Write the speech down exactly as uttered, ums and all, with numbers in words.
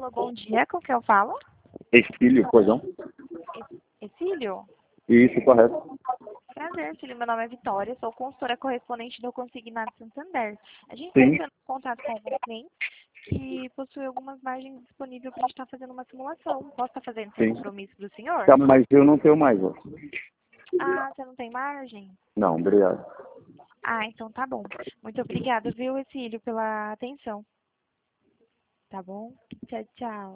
Alô, bom dia, com quem eu falo? Exílio, pois não? Exílio? Isso, correto. Prazer, Cílio. Meu nome é Vitória, sou consultora correspondente do Consignado Santander. A gente está Sim, entrando em contato com algum cliente que possui algumas margens disponíveis para a gente estar fazendo uma simulação. Posso estar fazendo sem sim. compromisso do senhor? Tá, mas eu não tenho mais, ó. Ah, você não tem margem? Não, obrigado. Ah, então tá bom. Muito obrigada, viu, Exílio, pela atenção. Tá bom? Tchau, tchau.